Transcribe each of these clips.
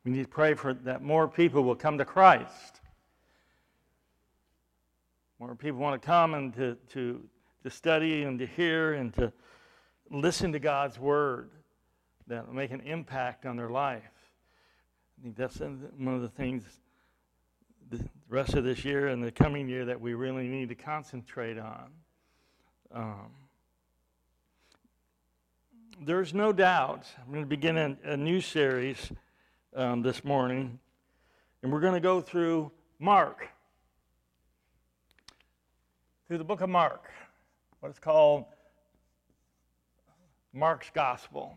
We need to pray for that more people will come to Christ. More people want to come and to study and to hear and to listen to God's Word that will make an impact on their life. I think that's one of the things the rest of this year and the coming year that we really need to concentrate on. There's no doubt, I'm going to begin a new series this morning, and we're going to go through Mark, through the book of Mark, what is called Mark's Gospel.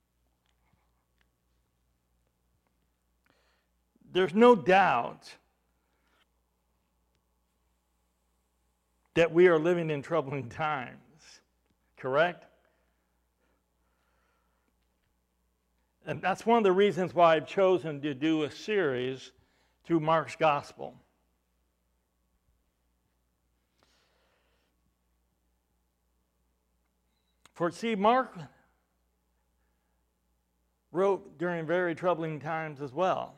There's no doubt that we are living in troubling times, correct? And that's one of the reasons why I've chosen to do a series through Mark's Gospel. For see, Mark wrote during very troubling times as well.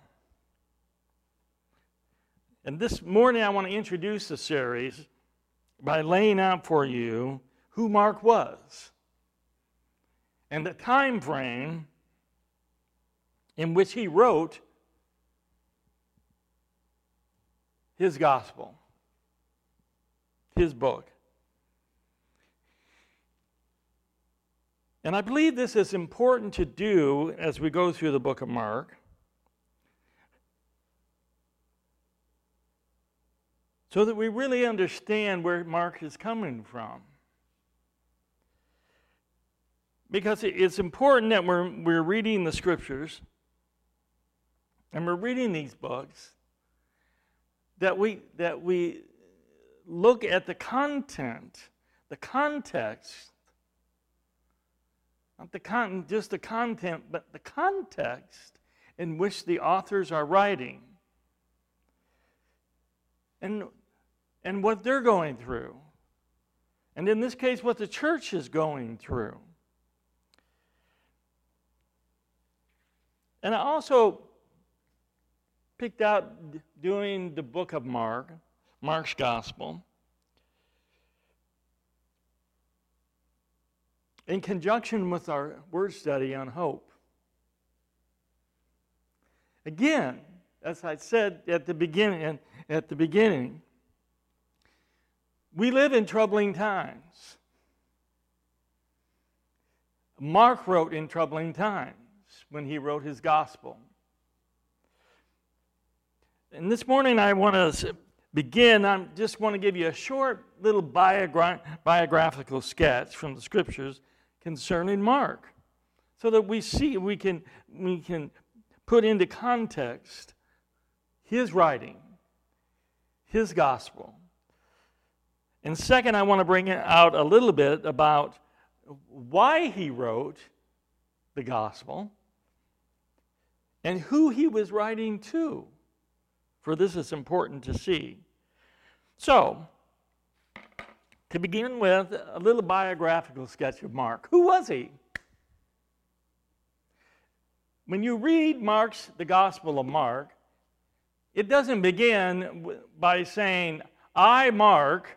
And this morning I want to introduce the series by laying out for you who Mark was and the time frame in which he wrote his gospel, his book. And I believe this is important to do as we go through the book of Mark, so that we really understand where Mark is coming from. Because it's important that we're reading the Scriptures, and we're reading these books, that we look at the content, the context, not just the content, but the context in which the authors are writing, and what they're going through, and in this case, what the church is going through. And I also picked out doing the book of Mark, Mark's Gospel, in conjunction with our word study on hope. Again, as I said at the beginning, we live in troubling times. Mark wrote in troubling times when he wrote his gospel. And this morning I want to begin, I just want to give you a short little biographical sketch from the Scriptures concerning Mark, so that we can put into context his writing, his gospel. And second, I want to bring out a little bit about why he wrote the gospel and who he was writing to, for this is important to see. So, to begin with, a little biographical sketch of Mark. Who was he? When you read the Gospel of Mark, it doesn't begin by saying, I, Mark,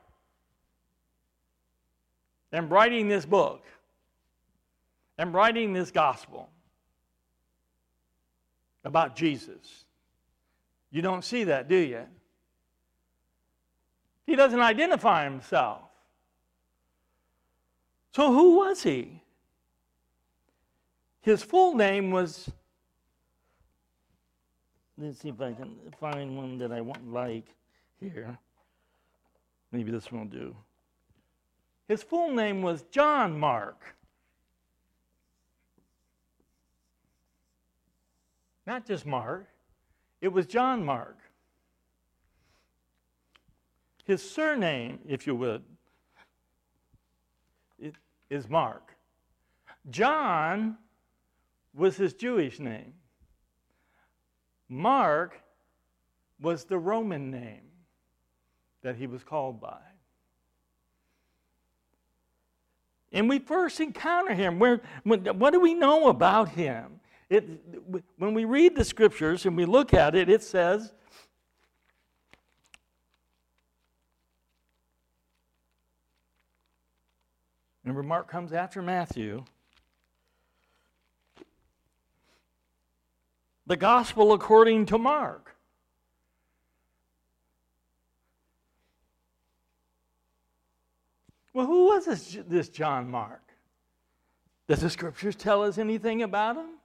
am writing this book, am writing this gospel about Jesus. You don't see that, do you? He doesn't identify himself. So who was he? His full name was, let's see if I can find one that I like here. Maybe this one will do. His full name was John Mark. Not just Mark, it was John Mark. His surname, if you would, is Mark. John was his Jewish name. Mark was the Roman name that he was called by. And we first encounter him. What do we know about him? When we read the scriptures and we look at it, it says, remember Mark comes after Matthew, the gospel according to Mark. Well, who was this John Mark? Does the scriptures tell us anything about him?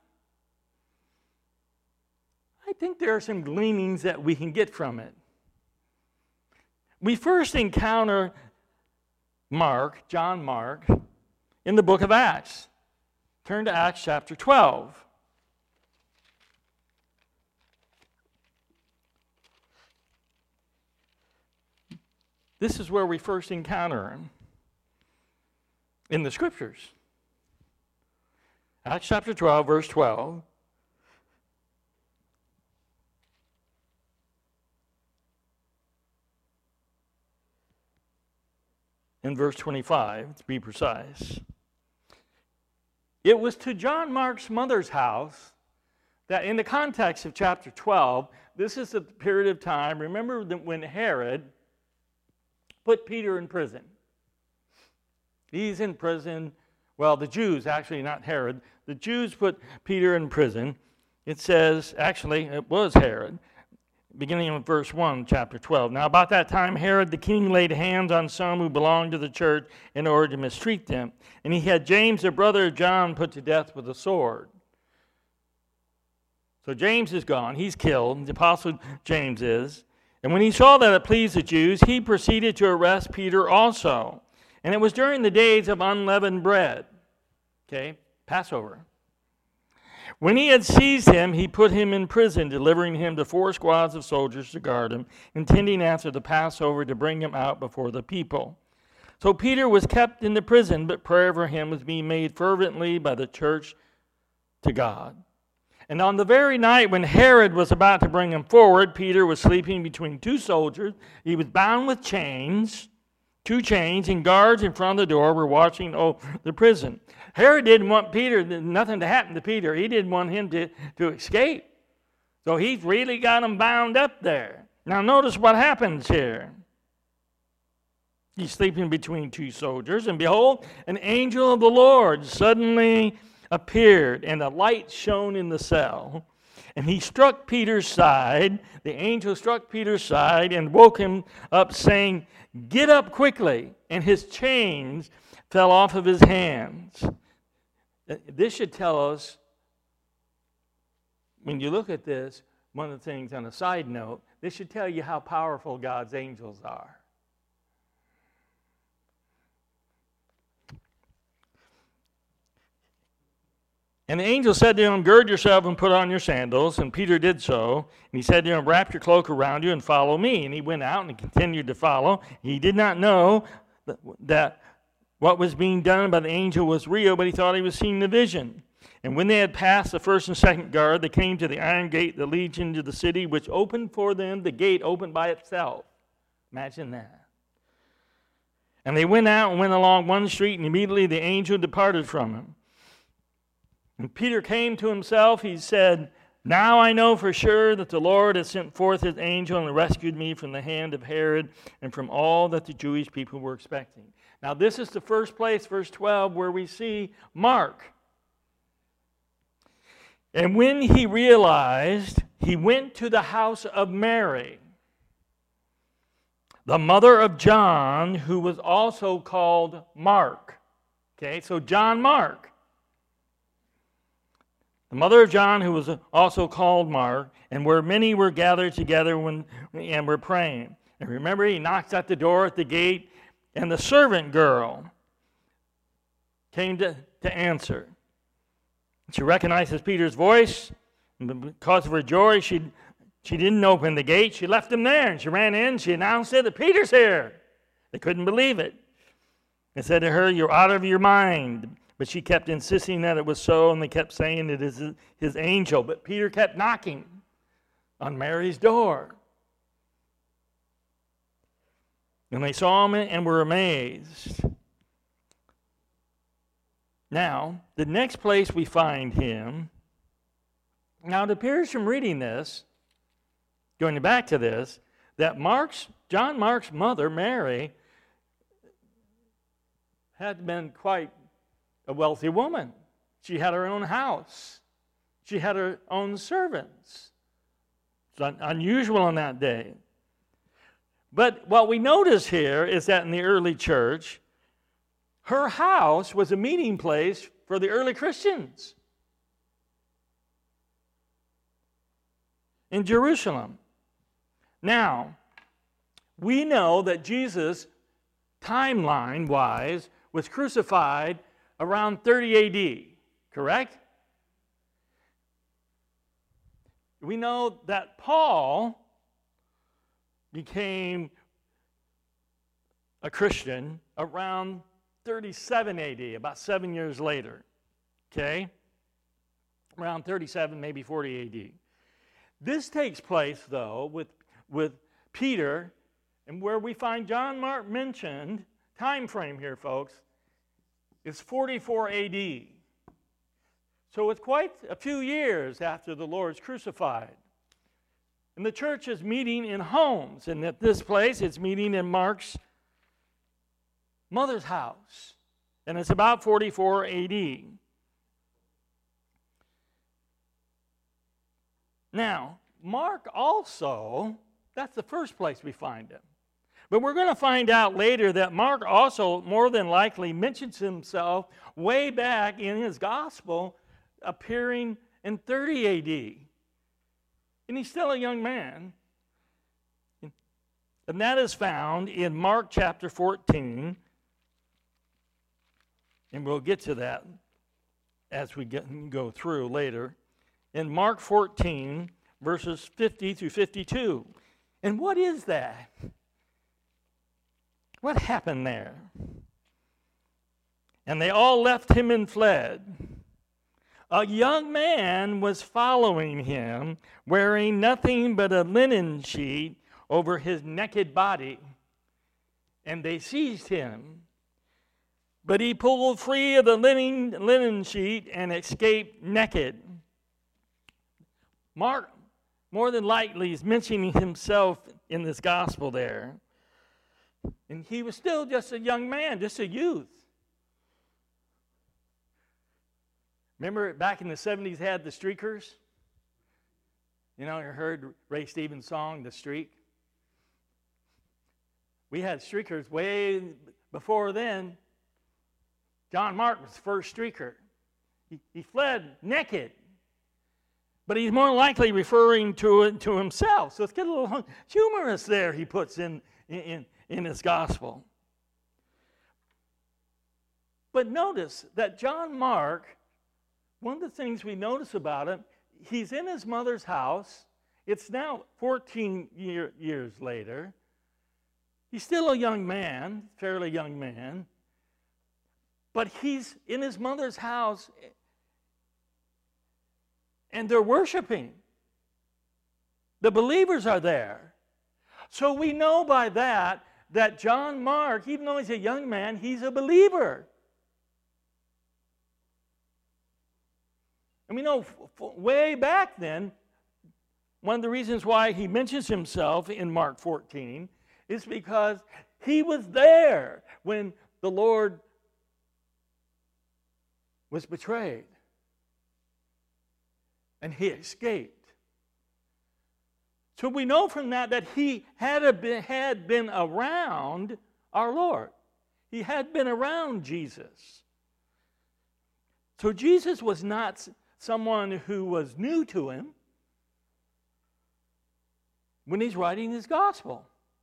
I think there are some gleanings that we can get from it. We first encounter Mark, John Mark, in the book of Acts. Turn to Acts chapter 12. This is where we first encounter him in the scriptures. Acts chapter 12, verse 12. In verse 25, to be precise. It was to John Mark's mother's house that in the context of chapter 12, this is the period of time, remember when Herod put Peter in prison. He's in prison. Well, the Jews, actually, not Herod. The Jews put Peter in prison. It says, actually, it was Herod, beginning in verse 1, chapter 12. Now, about that time, Herod the king laid hands on some who belonged to the church in order to mistreat them. And he had James, the brother of John, put to death with a sword. So James is gone. He's killed. The apostle James is. And when he saw that it pleased the Jews, he proceeded to arrest Peter also. And it was during the days of unleavened bread. Okay, Passover. When he had seized him, he put him in prison, delivering him to 4 squads of soldiers to guard him, intending after the Passover to bring him out before the people. So Peter was kept in the prison, but prayer for him was being made fervently by the church to God. And on the very night when Herod was about to bring him forward, Peter was sleeping between 2 soldiers. He was bound with chains, 2 chains, and guards in front of the door were watching the prison. Herod didn't want nothing to happen to Peter. He didn't want him to escape. So he's really got him bound up there. Now notice what happens here. He's sleeping between 2 soldiers, and behold, an angel of the Lord suddenly appeared, and a light shone in the cell. And he struck Peter's side. The angel struck Peter's side and woke him up, saying, "Get up quickly." And his chains fell off of his hands. This should tell us, when you look at this, one of the things on a side note, this should tell you how powerful God's angels are. And the angel said to him, "Gird yourself and put on your sandals." And Peter did so. And he said to him, "Wrap your cloak around you and follow me." And he went out and continued to follow. He did not know that what was being done by the angel was real, but he thought he was seeing the vision. And when they had passed the first and second guard, they came to the iron gate that leads into the city, which opened for them. The gate opened by itself. Imagine that. And they went out and went along one street, and immediately the angel departed from him. When Peter came to himself, he said, "Now I know for sure that the Lord has sent forth his angel and rescued me from the hand of Herod and from all that the Jewish people were expecting." Now this is the first place, verse 12, where we see Mark. And when he realized, he went to the house of Mary, the mother of John, who was also called Mark. Okay, so John Mark. The mother of John, who was also called Mark, and where many were gathered together and were praying. And remember, he knocks at the door at the gate, and the servant girl came to answer. She recognizes Peter's voice, and because of her joy, she didn't open the gate. She left him there, and she ran in. She announced it, that Peter's here. They couldn't believe it. They said to her, "You're out of your mind." But she kept insisting that it was so, and they kept saying it is his angel. But Peter kept knocking on Mary's door. And they saw him and were amazed. Now, the next place we find him Now, it appears from reading this, going back to this, that John Mark's mother, Mary, had been quite a wealthy woman. She had her own house. She had her own servants. It's unusual on that day. But what we notice here is that in the early church, her house was a meeting place for the early Christians in Jerusalem. Now, we know that Jesus, timeline-wise, was crucified around 30 A.D., correct? We know that Paul became a Christian around 37 A.D., about 7 years later, okay? Around 37, maybe 40 A.D. This takes place, though, with Peter, and where we find John Mark mentioned, time frame here, folks, is 44 A.D. So it's quite a few years after the Lord's crucified. And the church is meeting in homes, and at this place it's meeting in Mark's mother's house. And it's about 44 A.D. Now, Mark also, that's the first place we find him. But we're going to find out later that Mark also more than likely mentions himself way back in his gospel appearing in 30 A.D. And he's still a young man. And that is found in Mark chapter 14. And we'll get to that as we go through later. In Mark 14, verses 50 through 52. And what is that? What happened there? And they all left him and fled. A young man was following him, wearing nothing but a linen sheet over his naked body. And they seized him. But he pulled free of the linen sheet and escaped naked. Mark, more than likely, is mentioning himself in this gospel there. And he was still just a young man, just a youth. Remember back in the 70s had the Streakers? You know, you heard Ray Stevens' song, The Streak? We had Streakers way before then. John Mark was the first streaker. He fled naked. But he's more likely referring to himself. So it's get a little humorous there he puts in his gospel. But notice that John Mark, one of the things we notice about him, he's in his mother's house. It's now 14 years later. He's still a young man, fairly young man. But he's in his mother's house, and they're worshiping. The believers are there. So we know by that John Mark, even though he's a young man, he's a believer. And we know way back then, one of the reasons why he mentions himself in Mark 14 is because he was there when the Lord was betrayed. And he escaped. So we know from that he had been around our Lord. He had been around Jesus. So Jesus was not someone who was new to him when he's writing his gospel.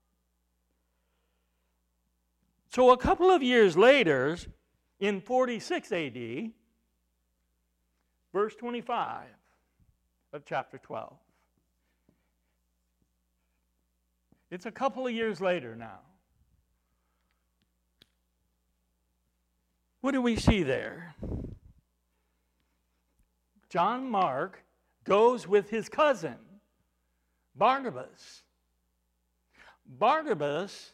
So a couple of years later, in 46 A.D., verse 25 of chapter 12. It's a couple of years later now. What do we see there? John Mark goes with his cousin, Barnabas. Barnabas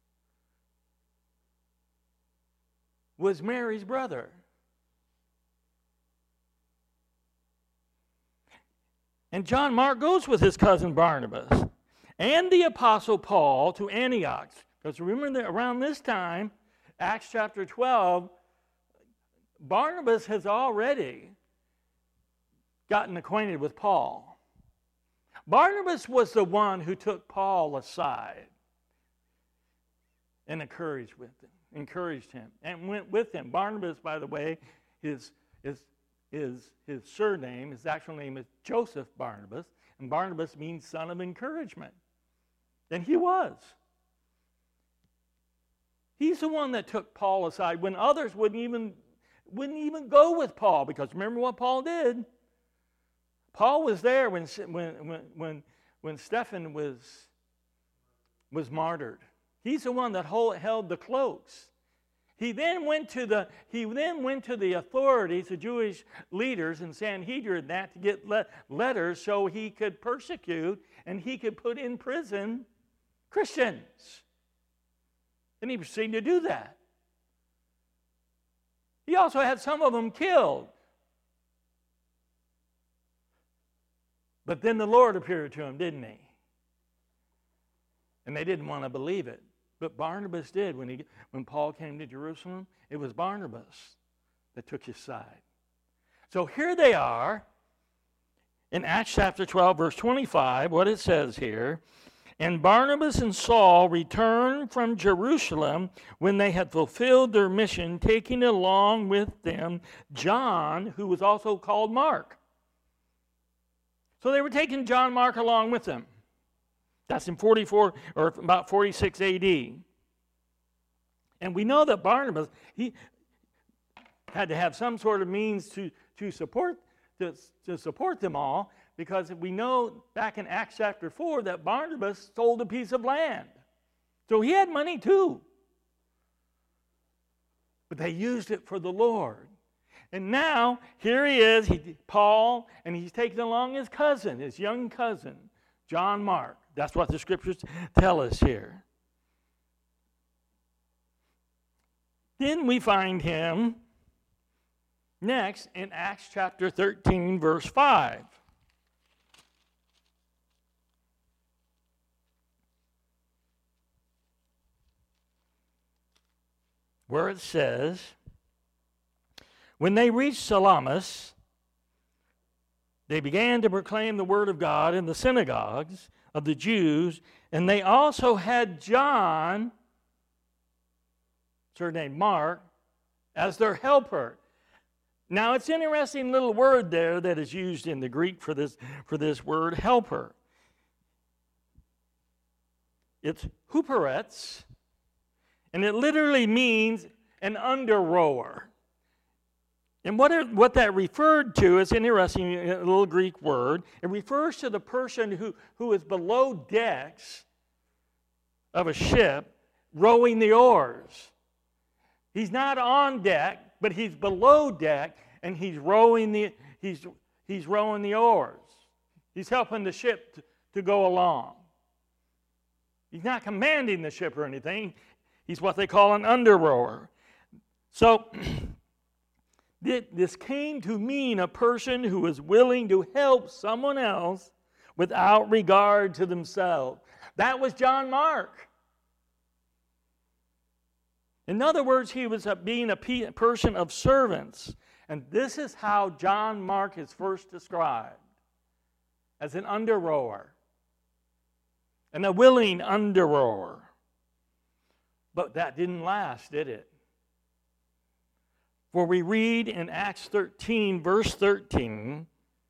was Mary's brother. And John Mark goes with his cousin Barnabas and the Apostle Paul to Antioch. Because remember that around this time, Acts chapter 12, Barnabas has already gotten acquainted with Paul. Barnabas was the one who took Paul aside and encouraged him and went with him. Barnabas, by the way, his surname, his actual name is Joseph Barnabas, and Barnabas means son of encouragement. And he was. He's the one that took Paul aside when others wouldn't even go with Paul, because remember what Paul did. Paul was there when Stephen was martyred. He's the one that held the cloaks. He then went to the authorities, the Jewish leaders and Sanhedrin, to get letters so he could persecute and he could put in prison Christians. And he proceeded to do that. He also had some of them killed. But then the Lord appeared to him, didn't he? And they didn't want to believe it. But Barnabas did. When Paul came to Jerusalem, it was Barnabas that took his side. So here they are in Acts chapter 12, verse 25, what it says here. And Barnabas and Saul returned from Jerusalem when they had fulfilled their mission, taking along with them John, who was also called Mark. So they were taking John Mark along with them. That's in 44 or about 46 A.D. And we know that Barnabas, he had to have some sort of means to support them all, because we know back in Acts chapter 4 that Barnabas sold a piece of land. So he had money too. But they used it for the Lord. And now, here he is, Paul, and he's taking along his cousin, his young cousin, John Mark. That's what the scriptures tell us here. Then we find him next in Acts chapter 13, verse 5. Where it says, when they reached Salamis, they began to proclaim the word of God in the synagogues of the Jews, and they also had John, surnamed Mark, as their helper. Now, it's an interesting little word there that is used in the Greek for this word, helper. It's huperetz, and it literally means an under-rower. And what that referred to is an interesting little Greek word. It refers to the person who is below decks of a ship rowing the oars. He's not on deck, but he's below deck, and he's rowing the oars. He's helping the ship to go along. He's not commanding the ship or anything. He's what they call an under-rower. So this came to mean a person who is willing to help someone else without regard to themselves. That was John Mark. In other words, he was being a person of servants. And this is how John Mark is first described, as an under-rower, and a willing under-rower. But that didn't last, did it? For we read in Acts 13, verse 13,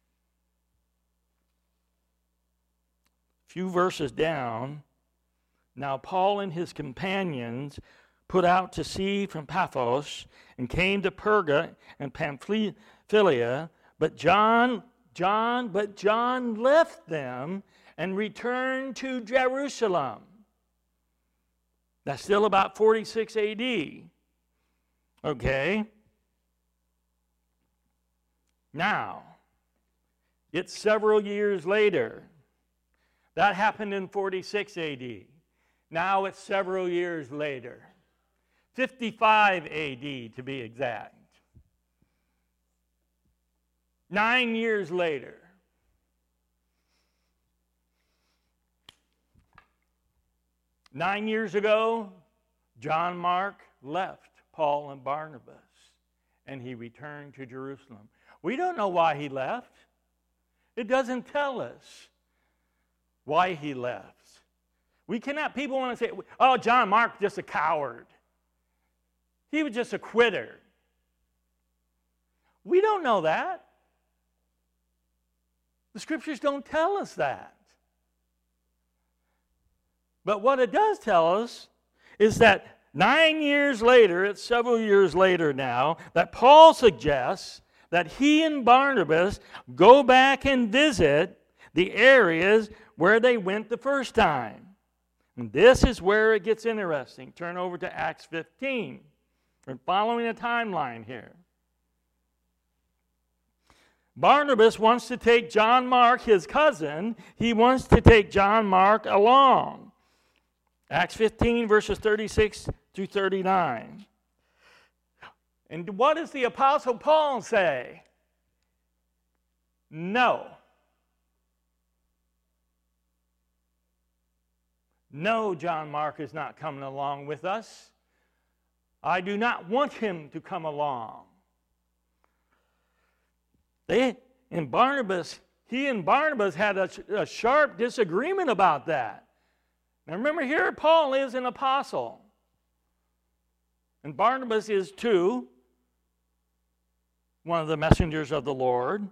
a few verses down, now Paul and his companions put out to sea from Paphos and came to Perga and Pamphylia, but John left them and returned to Jerusalem. That's still about 46 A.D. Okay? Now, it's several years later. That happened in 46 A.D. Now it's several years later. 55 A.D. to be exact. 9 years later. 9 years ago, John Mark left Paul and Barnabas, and he returned to Jerusalem. We don't know why he left. It doesn't tell us why he left. People want to say, oh, John Mark just a coward. He was just a quitter. We don't know that. The scriptures don't tell us that. But what it does tell us is that 9 years later, it's several years later now, that Paul suggests that he and Barnabas go back and visit the areas where they went the first time. And this is where it gets interesting. Turn over to Acts 15. We're following a timeline here. Barnabas wants to take John Mark, his cousin, he wants to take John Mark along. Acts 15, verses 36 through 39. And what does the Apostle Paul say? No. No, John Mark is not coming along with us. I do not want him to come along. He and Barnabas had a sharp disagreement about that. Now remember here, Paul is an apostle. And Barnabas is too, one of the messengers of the Lord.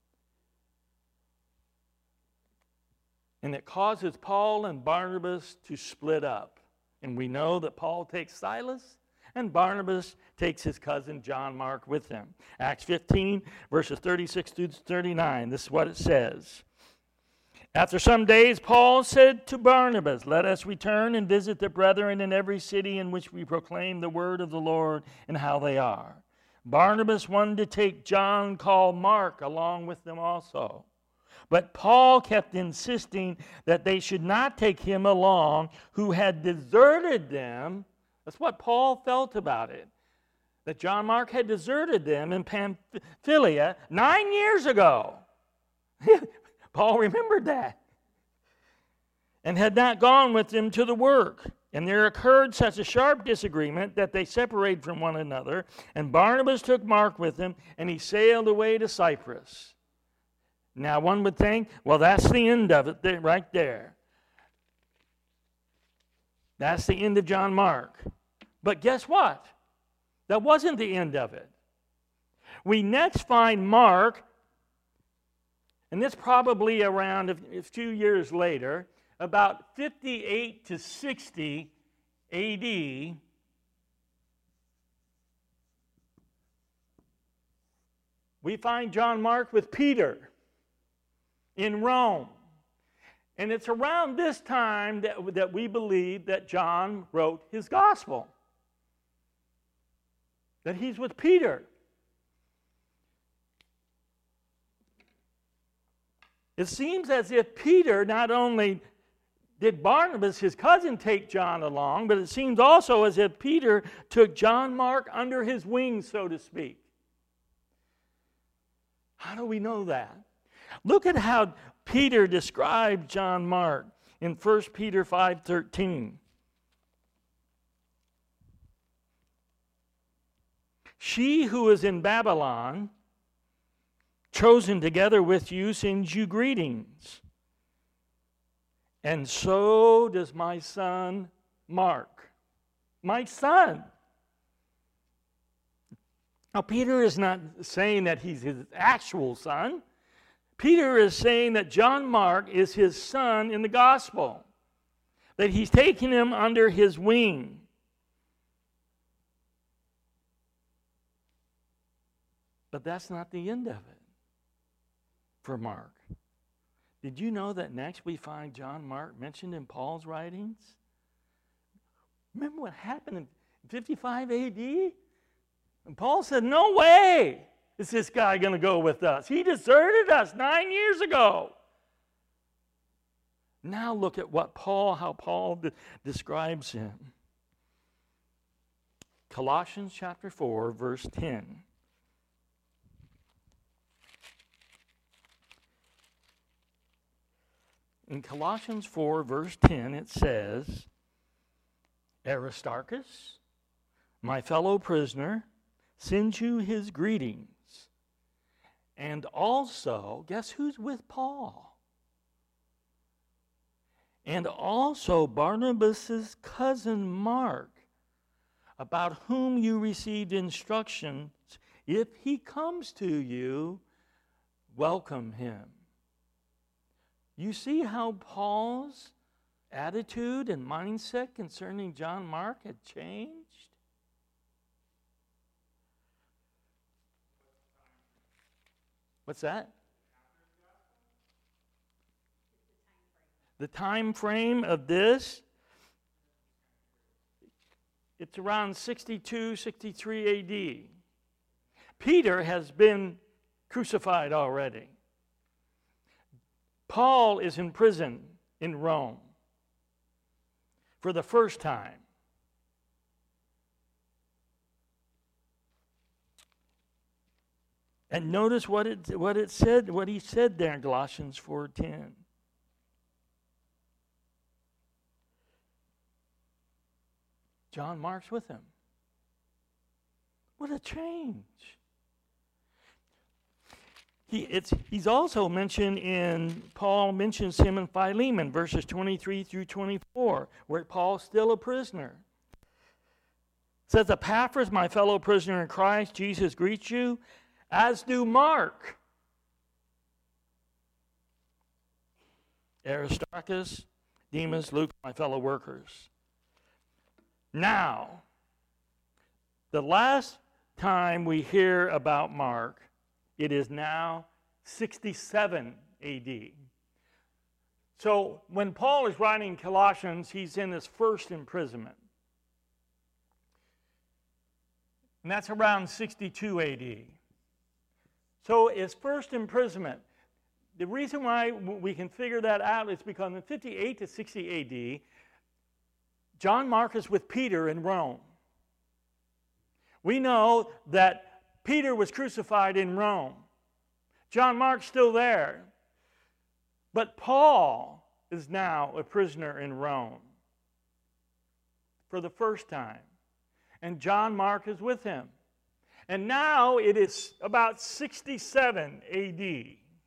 And it causes Paul and Barnabas to split up. And we know that Paul takes Silas and Barnabas takes his cousin John Mark with him. Acts 15, verses 36 through 39. This is what it says. After some days, Paul said to Barnabas, "Let us return and visit the brethren in every city in which we proclaim the word of the Lord and how they are." Barnabas wanted to take John called Mark along with them also. But Paul kept insisting that they should not take him along who had deserted them. That's what Paul felt about it. That John Mark had deserted them in Pamphylia 9 years ago. Paul remembered that. And had not gone with them to the work. And there occurred such a sharp disagreement that they separated from one another. And Barnabas took Mark with him, and he sailed away to Cyprus. Now one would think, well, that's the end of it right there. That's the end of John Mark. But guess what? That wasn't the end of it. We next find Mark, and this probably around a few years later, about 58 to 60 AD. We find John Mark with Peter in Rome. And it's around this time that we believe that John wrote his gospel. That he's with Peter. It seems as if Peter not only did Barnabas, his cousin, take John along, but it seems also as if Peter took John Mark under his wings, so to speak. How do we know that? Look at how Peter described John Mark in 1 Peter 5:13. She who is in Babylon, chosen together with you, sends you greetings. And so does my son Mark. My son. Now, Peter is not saying that he's his actual son. Peter is saying that John Mark is his son in the gospel, that he's taking him under his wing. But that's not the end of it for Mark. Did you know that next we find John Mark mentioned in Paul's writings? Remember what happened in 55 AD? And Paul said, no way is this guy going to go with us. He deserted us 9 years ago. Now look at how Paul describes him. Colossians chapter 4, verse 10. In Colossians 4, verse 10, it says, Aristarchus, my fellow prisoner, sends you his greetings. And also, guess who's with Paul? And also Barnabas' cousin Mark, about whom you received instructions. If he comes to you, welcome him. You see how Paul's attitude and mindset concerning John Mark had changed? What's that? The time frame of this, it's around 62, 63 AD. Peter has been crucified already. Paul is in prison in Rome for the first time. And notice what it said, what he said there in Galatians 4:10. John Mark's with him. What a change. He's also mentioned Paul mentions him in Philemon, verses 23 through 24, where Paul's still a prisoner. It says, Epaphras, my fellow prisoner in Christ Jesus, greets you, as do Mark, Aristarchus, Demas, Luke, my fellow workers. Now, the last time we hear about Mark, it is now 67 AD. So when Paul is writing Colossians, he's in his first imprisonment. And that's around 62 AD. So his first imprisonment, the reason why we can figure that out is because in 58 to 60 AD, John Mark is with Peter in Rome. We know that Peter was crucified in Rome. John Mark's still there. But Paul is now a prisoner in Rome for the first time. And John Mark is with him. And now it is about 67 AD.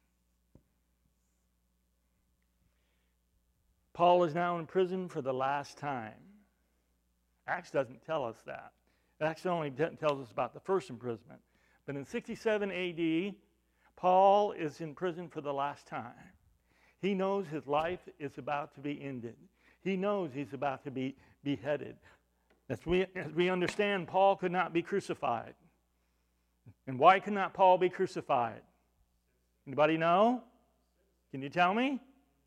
Paul is now in prison for the last time. Acts doesn't tell us that. Acts only tells us about the first imprisonment. But in 67 AD, Paul is in prison for the last time. He knows his life is about to be ended. He knows he's about to be beheaded. As we understand, Paul could not be crucified. And why could not Paul be crucified? Anybody know? Can you tell me?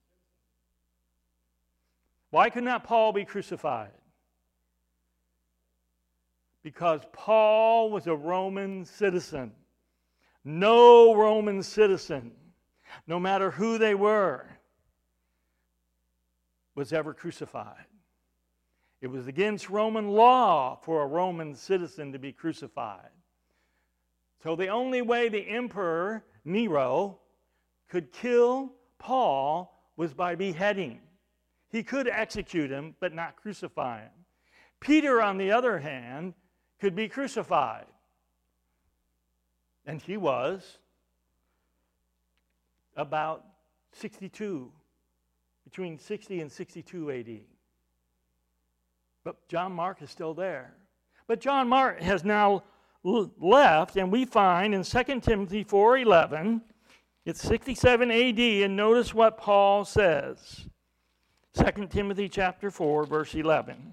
Why could not Paul be crucified? Because Paul was a Roman citizen. No Roman citizen, no matter who they were, was ever crucified. It was against Roman law for a Roman citizen to be crucified. So the only way the emperor, Nero, could kill Paul was by beheading. He could execute him, but not crucify him. Peter, on the other hand, could be crucified. And he was about 62, between 60 and 62 AD. But John Mark is still there. But John Mark has now left, and we find in 2 Timothy 4:11, it's 67 AD, and notice what Paul says. 2 Timothy chapter 4, verse 11.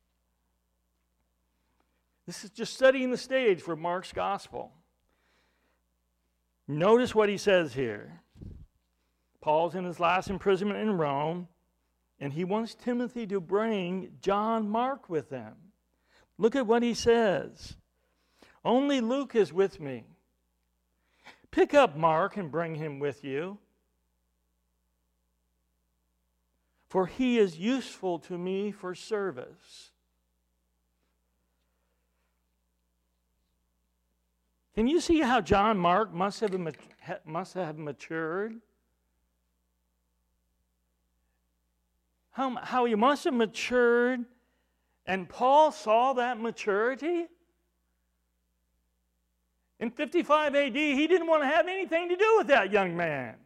This is just setting the stage for Mark's gospel. Notice what he says here. Paul's in his last imprisonment in Rome, and he wants Timothy to bring John Mark with him. Look at what he says. Only Luke is with me. Pick up Mark and bring him with you, for he is useful to me for service. Can you see how John Mark must have matured? How he must have matured And Paul saw that maturity. In 55 AD, he didn't want to have anything to do with that young man.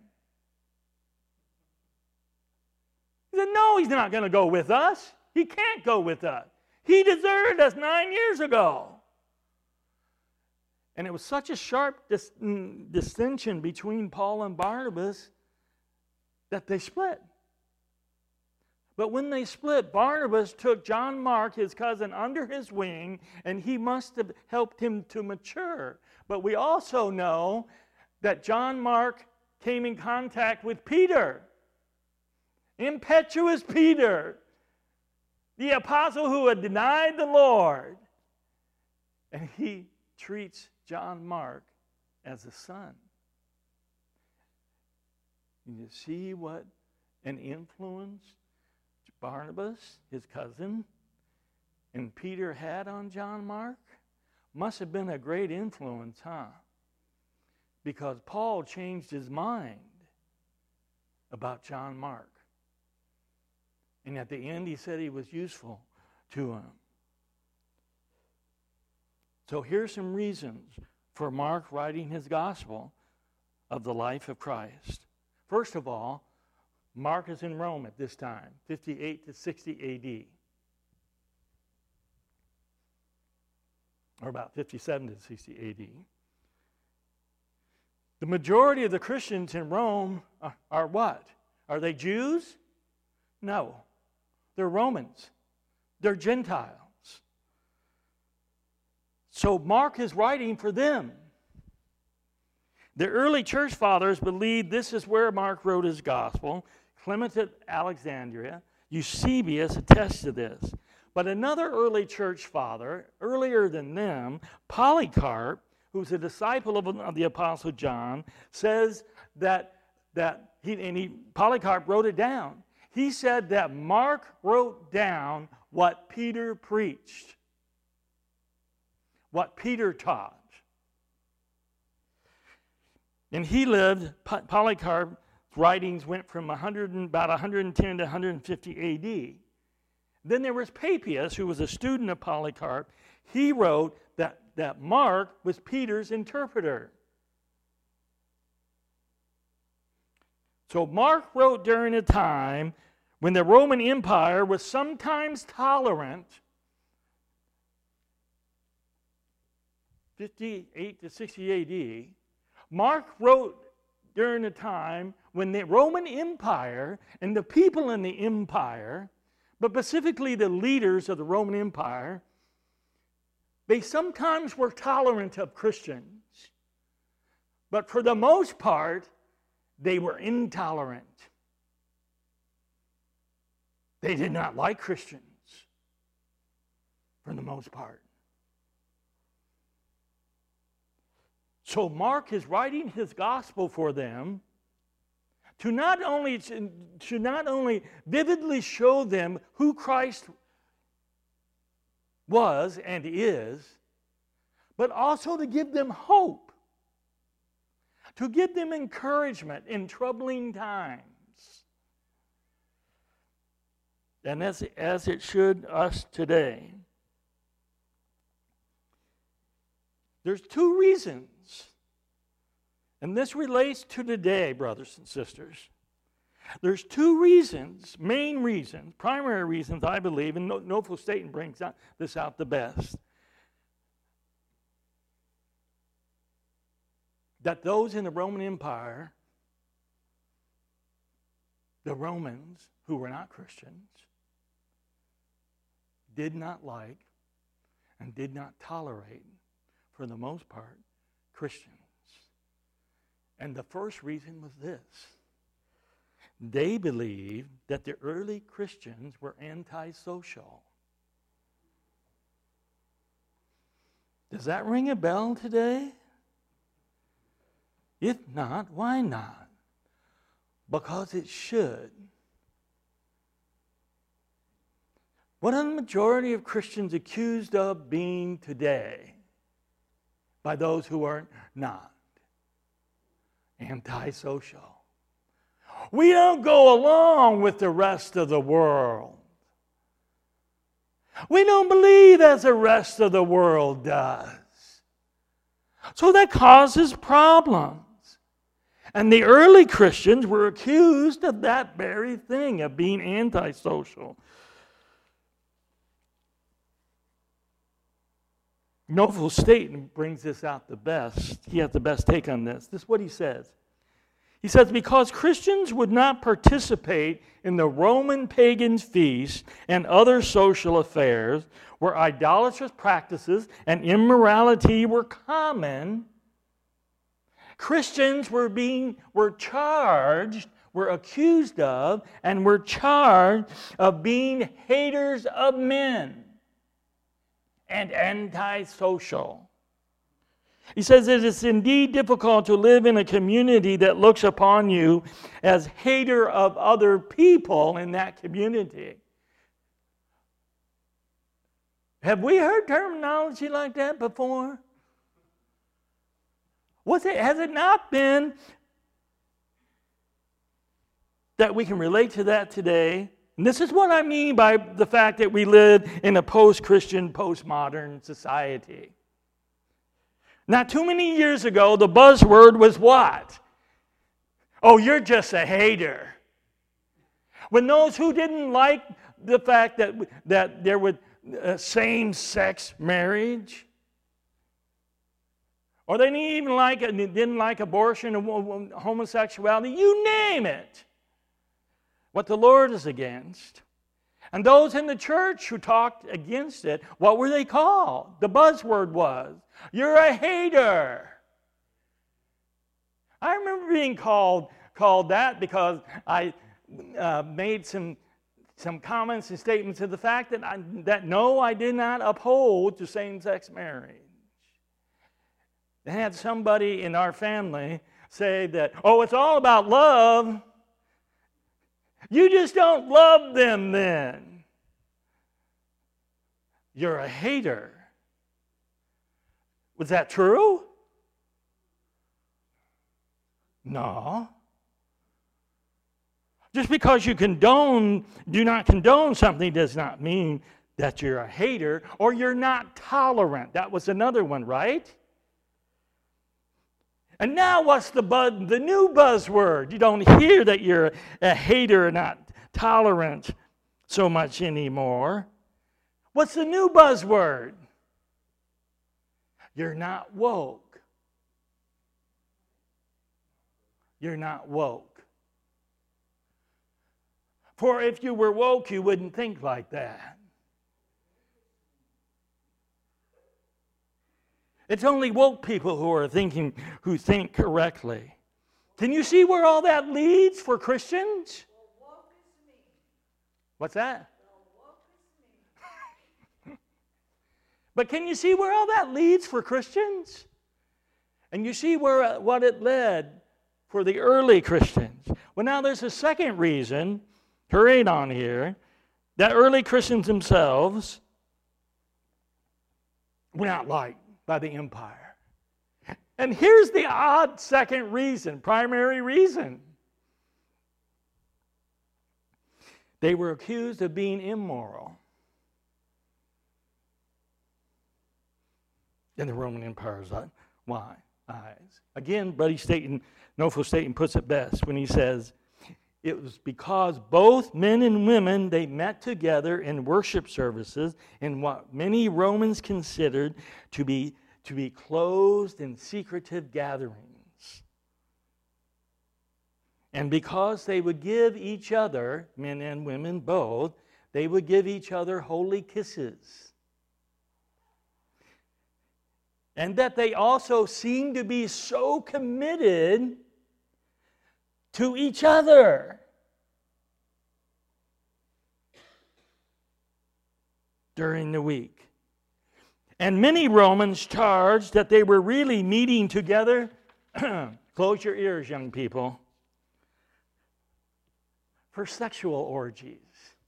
He said, no, he's not going to go with us. He can't go with us. He deserted us 9 years ago. And it was such a sharp distinction between Paul and Barnabas that they split. But when they split, Barnabas took John Mark, his cousin, under his wing, and he must have helped him to mature. But we also know that John Mark came in contact with Peter. Impetuous Peter, the apostle who had denied the Lord. And he treats John Mark as a son. You see what an influence Barnabas, his cousin, and Peter had on John Mark? Must have been a great influence, huh? Because Paul changed his mind about John Mark. And at the end, he said he was useful to him. So here's some reasons for Mark writing his gospel of the life of Christ. First of all, Mark is in Rome at this time, 58 to 60 A.D. Or about 57 to 60 A.D. The majority of the Christians in Rome are what? Are they Jews? No. They're Romans. They're Gentiles. So Mark is writing for them. The early church fathers believed this is where Mark wrote his gospel. Clement of Alexandria, Eusebius attests to this. But another early church father, earlier than them, Polycarp, who's a disciple of the Apostle John, says Polycarp wrote it down. He said that Mark wrote down what Peter preached, what Peter taught. And he lived, Polycarp's writings went from about 110 to 150 A.D. Then there was Papias, who was a student of Polycarp. He wrote that Mark was Peter's interpreter. So Mark wrote during a time when the Roman Empire was sometimes tolerant, 58 to 60 A.D., Mark wrote during a time when the Roman Empire and the people in the empire, but specifically the leaders of the Roman Empire, they sometimes were tolerant of Christians, but for the most part, they were intolerant. They did not like Christians for the most part. So Mark is writing his gospel for them to not only vividly show them who Christ was and is, but also to give them hope, to give them encouragement in troubling times. And as it should us today. There's two reasons. And this relates to today, brothers and sisters. There's two reasons, main reasons, primary reasons, I believe, and Knofel Staton brings this out the best, that those in the Roman Empire, the Romans who were not Christians, did not like and did not tolerate, for the most part, Christians. And the first reason was this. They believed that the early Christians were antisocial. Does that ring a bell today? If not, why not? Because it should. What are the majority of Christians accused of being today by those who are not? Antisocial. We don't go along with the rest of the world. We don't believe as the rest of the world does. So that causes problems. And the early Christians were accused of that very thing, of being antisocial. Knofel Staton brings this out the best. He has the best take on this. This is what he says. He says, because Christians would not participate in the Roman pagans' feasts and other social affairs where idolatrous practices and immorality were common, Christians were accused of, and were charged of being haters of men and antisocial. He says it is indeed difficult to live in a community that looks upon you as hater of other people in that community. Have we heard terminology like that before? Has it not been that we can relate to that today? And this is what I mean by the fact that we live in a post-Christian, postmodern society. Not too many years ago, the buzzword was what? Oh, you're just a hater. When those who didn't like the fact that there was same-sex marriage, or they didn't like abortion or homosexuality, you name it, what the Lord is against. And those in the church who talked against it, what were they called? The buzzword was, you're a hater. I remember being called that because I made some comments and statements to the fact that no, I did not uphold to same-sex marriage. They had somebody in our family say that, oh, it's all about love. You just don't love them then. You're a hater. Was that true? No. Just because you do not condone something does not mean that you're a hater or you're not tolerant. That was another one, right? And now what's the new buzzword? You don't hear that you're a hater or not tolerant so much anymore. What's the new buzzword? You're not woke. You're not woke. For if you were woke, you wouldn't think like that. It's only woke people who think correctly. Can you see where all that leads for Christians? What's that? But can you see where all that leads for Christians? And you see what it led for the early Christians. Well, now there's a second reason, hurried on here, that early Christians themselves were not liked by the empire. And here's the odd second reason, primary reason. They were accused of being immoral in the Roman Empire's eyes. Again, Knofel Staton puts it best when he says, it was because both men and women, they met together in worship services in what many Romans considered to be closed and secretive gatherings. And because they would give each other, men and women both, they would give each other holy kisses. And that they also seemed to be so committed to each other during the week. And many Romans charged that they were really meeting together, close your ears, young people, for sexual orgies.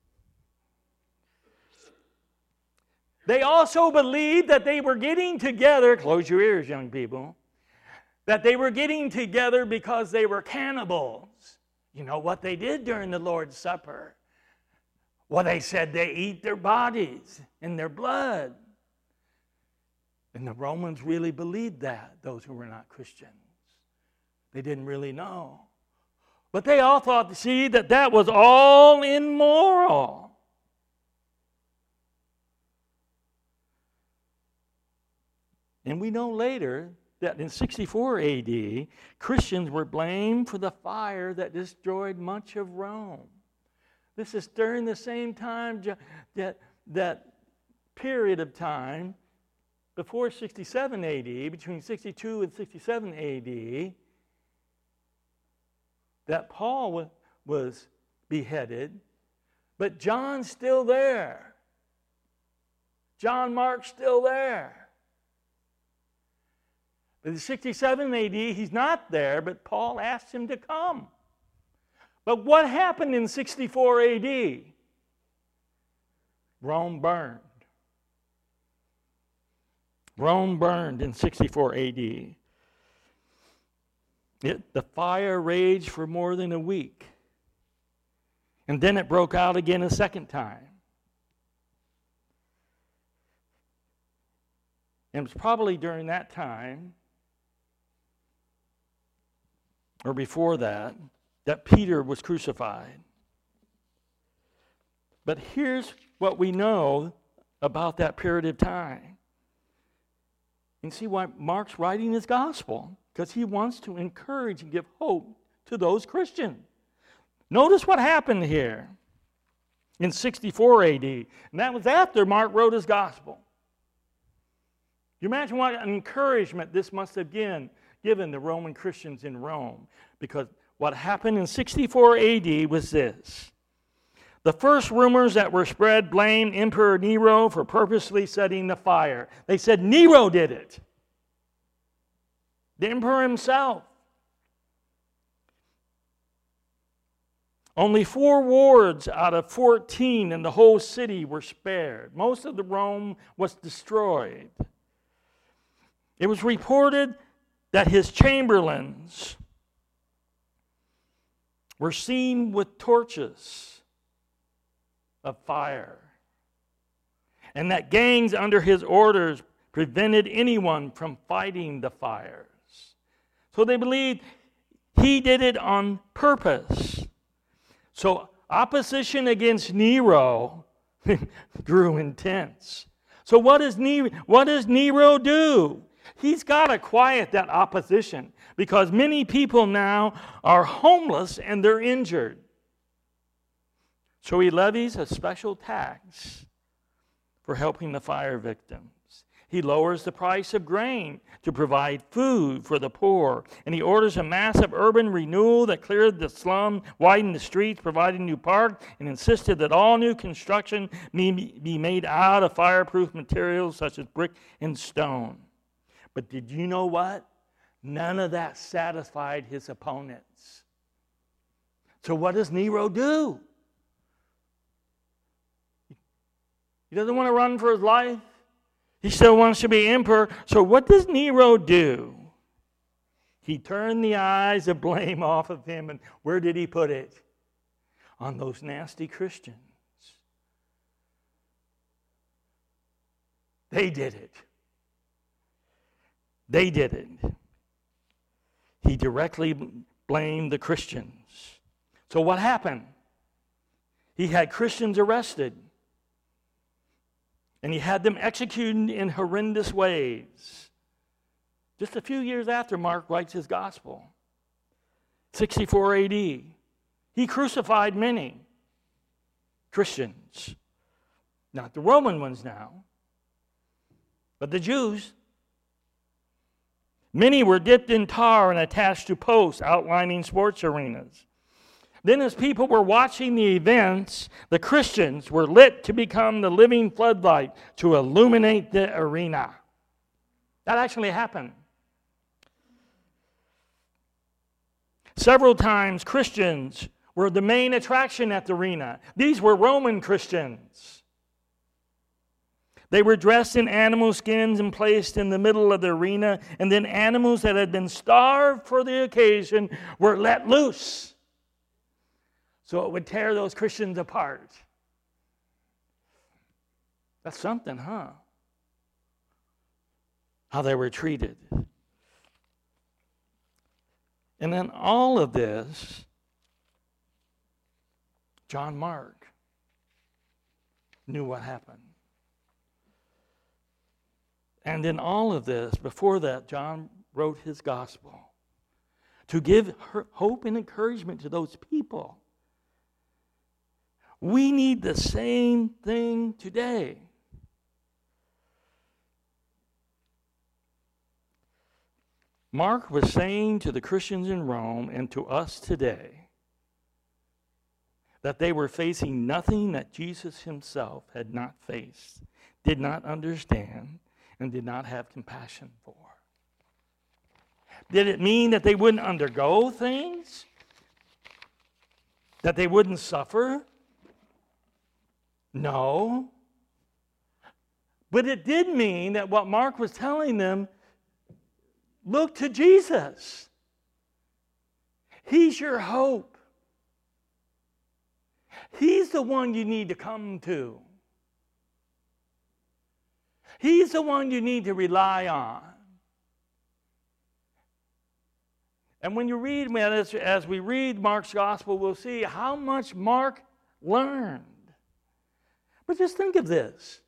They also believed that they were getting together, close your ears, young people, that they were getting together because they were cannibals. You know what they did during the Lord's Supper? Well, they said they eat their bodies and their blood. And the Romans really believed that, those who were not Christians. They didn't really know. But they all thought, see, that was all immoral. And we know later that in 64 AD, Christians were blamed for the fire that destroyed much of Rome. This is during the same time, that period of time, before 67 AD, between 62 and 67 AD, that Paul was beheaded, but John's still there. John Mark's still there. But in 67 AD, he's not there, but Paul asked him to come. But what happened in 64 AD? Rome burned. Rome burned in 64 AD. The fire raged for more than a week. And then it broke out again a second time. And it was probably during that time, or before that, that Peter was crucified. But here's what we know about that period of time. And see why Mark's writing his gospel, because he wants to encourage and give hope to those Christians. Notice what happened here in 64 AD. And that was after Mark wrote his gospel. You imagine what an encouragement this must have given the Roman Christians in Rome. Because what happened in 64 AD was this. The first rumors that were spread blamed Emperor Nero for purposely setting the fire. They said Nero did it. The emperor himself. Only 4 wards out of 14 in the whole city were spared. Most of the Rome was destroyed. It was reported that his chamberlains were seen with torches of fire, and that gangs under his orders prevented anyone from fighting the fires. So they believed he did it on purpose. So opposition against Nero grew intense. So what does Nero do? He's got to quiet that opposition, because many people now are homeless and they're injured. So he levies a special tax for helping the fire victims. He lowers the price of grain to provide food for the poor. And he orders a massive urban renewal that cleared the slum, widened the streets, provided new parks, and insisted that all new construction be made out of fireproof materials such as brick and stone. But did you know what? None of that satisfied his opponents. So what does Nero do? He doesn't want to run for his life. He still wants to be emperor. So what does Nero do? He turned the eyes of blame off of him. And where did he put it? On those nasty Christians. They did it. They did it. He directly blamed the Christians. So what happened? He had Christians arrested. And he had them executed in horrendous ways. Just a few years after Mark writes his gospel, 64 AD, he crucified many Christians. Not the Roman ones now, but the Jews. Many were dipped in tar and attached to posts outlining sports arenas. Then as people were watching the events, the Christians were lit to become the living floodlight to illuminate the arena. That actually happened. Several times Christians were the main attraction at the arena. These were Roman Christians. They were dressed in animal skins and placed in the middle of the arena, and then animals that had been starved for the occasion were let loose. So it would tear those Christians apart. That's something, huh? How they were treated. And then all of this, John Mark knew what happened. And in all of this, before that, John wrote his gospel to give hope and encouragement to those people. We need the same thing today. Mark was saying to the Christians in Rome and to us today that they were facing nothing that Jesus himself had not faced, did not understand, and did not have compassion for. Did it mean that they wouldn't undergo things? That they wouldn't suffer? No. But it did mean that what Mark was telling them, look to Jesus. He's your hope. He's the one you need to come to. He's the one you need to rely on. And when you read, as we read Mark's gospel, we'll see how much Mark learned. But just think of this.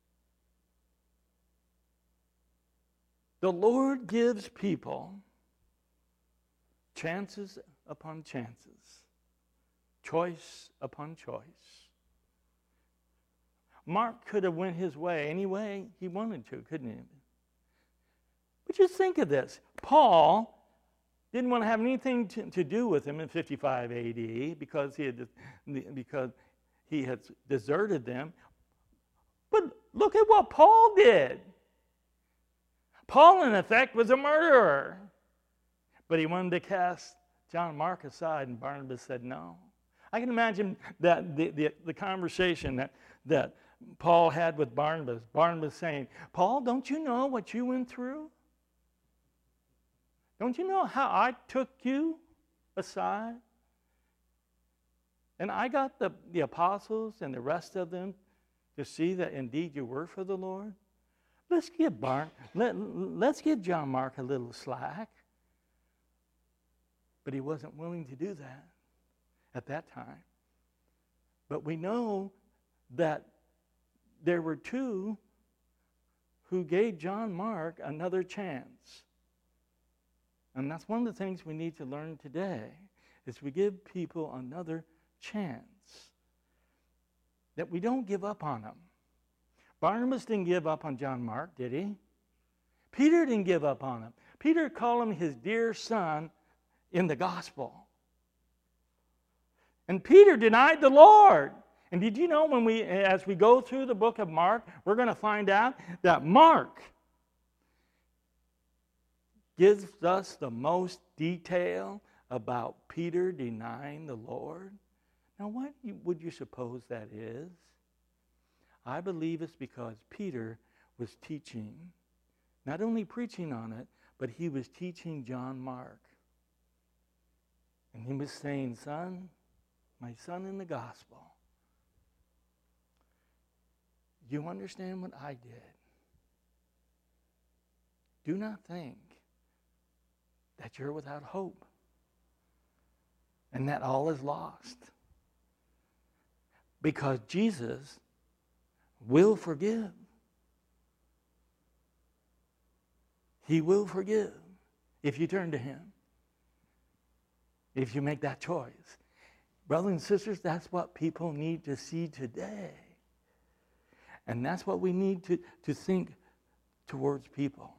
The Lord gives people chances upon chances, choice upon choice. Mark could have went his way any way he wanted to, couldn't he? But just think of this. Paul didn't want to have anything to do with him in 55 AD because he had deserted them. But look at what Paul did. Paul, in effect, was a murderer. But he wanted to cast John Mark aside, and Barnabas said no. I can imagine that the conversation that Paul had with Barnabas. Barnabas saying, Paul, don't you know what you went through? Don't you know how I took you aside? And I got the apostles and the rest of them to see that indeed you were for the Lord. Let's give John Mark a little slack. But he wasn't willing to do that at that time. But we know that there were two who gave John Mark another chance. And that's one of the things we need to learn today, is we give people another chance. That we don't give up on them. Barnabas didn't give up on John Mark, did he? Peter didn't give up on him. Peter called him his dear son in the gospel. And Peter denied the Lord. And did you know as we go through the book of Mark, we're going to find out that Mark gives us the most detail about Peter denying the Lord. Now, what would you suppose that is? I believe it's because Peter was teaching, not only preaching on it, but he was teaching John Mark. And he was saying, son, my son in the gospel, you understand what I did. Do not think that you're without hope and that all is lost. Because Jesus will forgive. He will forgive if you turn to him. If you make that choice. Brothers and sisters, that's what people need to see today. And that's what we need to think towards people.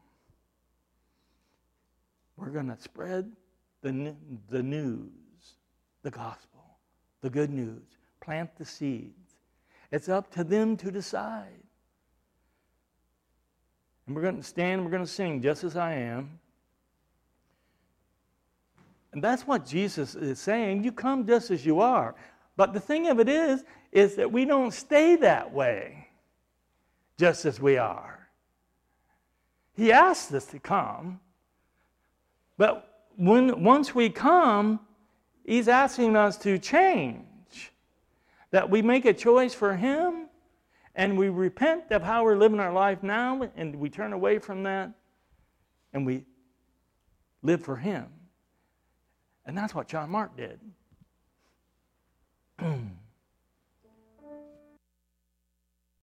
We're going to spread the news, the gospel, the good news. Plant the seeds. It's up to them to decide. And we're going to stand, we're going to sing Just As I Am. And that's what Jesus is saying. You come just as you are. But the thing of it is that we don't stay that way, just as we are. He asks us to come. But once we come, he's asking us to change. That we make a choice for him And we repent of how we're living our life now, and we turn away from that, and we live for Him. And that's what John Mark did.